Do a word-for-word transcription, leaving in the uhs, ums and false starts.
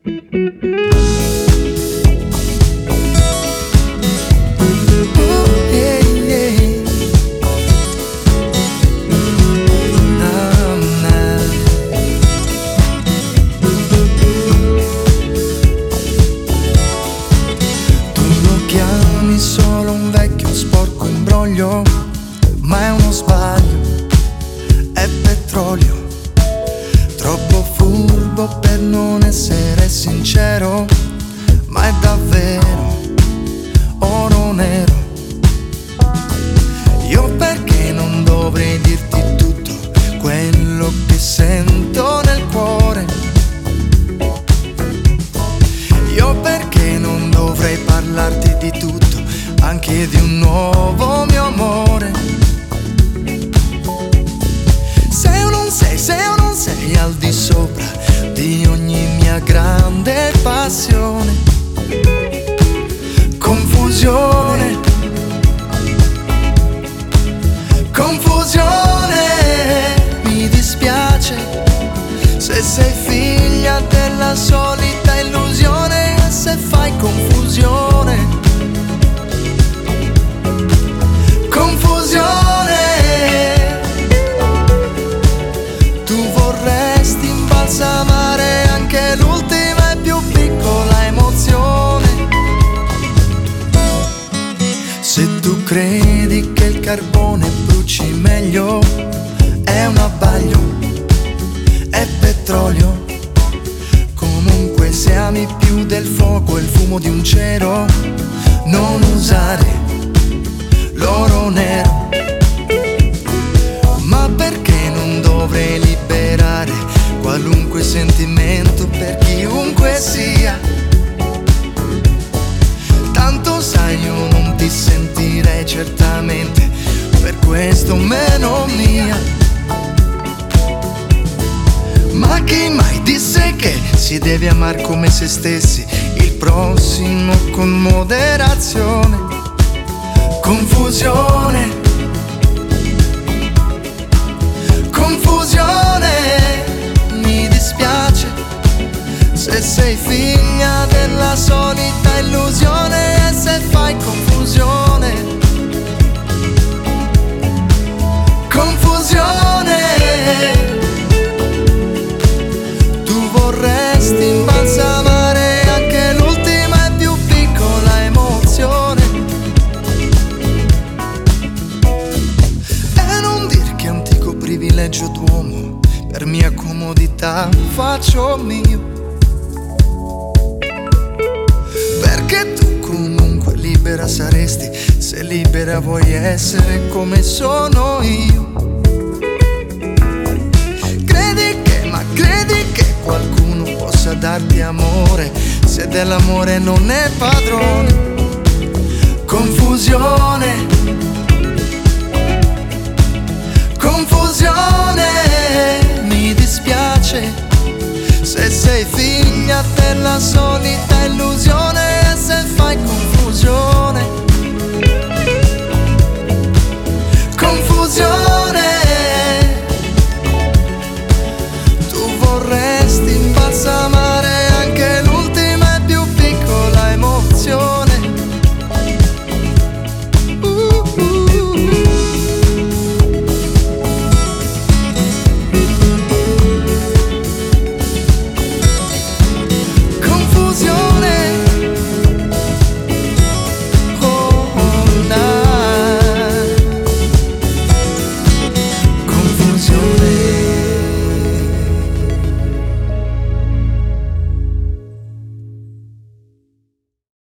Solo un vecchio sporco imbroglio, ma è uno sbaglio, è petrolio. Troppo furbo per non essere sincero, ma è davvero oro nero. Io perché non dovrei dirti tutto quello che sento nel cuore? Io perché non dovrei parlarti di tutto, anche di un nuovo mio amore? Sei o non sei, sei o non sei al di sopra di ogni mia grande passione. Confusione, confusione, mi dispiace se sei figlia della solita illusione, se fai confusione. Confusione, tu vorresti imbalsamare anche l'ultima e più piccola emozione. Se tu credi che il carbone bruci meglio, è un abbaglio, è petrolio. Comunque se ami più del fuoco e il fumo di un cero, non usare l'oro nero. Ma perché non dovrei liberare qualunque sentimento per chiunque sia? Tanto sai, io non ti sentirei certamente per questo meno mia. Ma chi mai disse che si deve amare come se stessi, il prossimo con moderazione? Confusione, confusione, mi dispiace se sei figlia della solita illusione e se fai confusione. Confusione, tu vorresti imbalsamare anche l'ultima e più piccola emozione. Privilegio d'uomo, per mia comodità faccio mio. Perché tu comunque libera saresti, se libera vuoi essere come sono io. Credi che, ma credi che qualcuno possa darti amore, se dell'amore non è padrone? Confusione, confusione, mi dispiace se sei figlia della solita illusione e se fai confusione.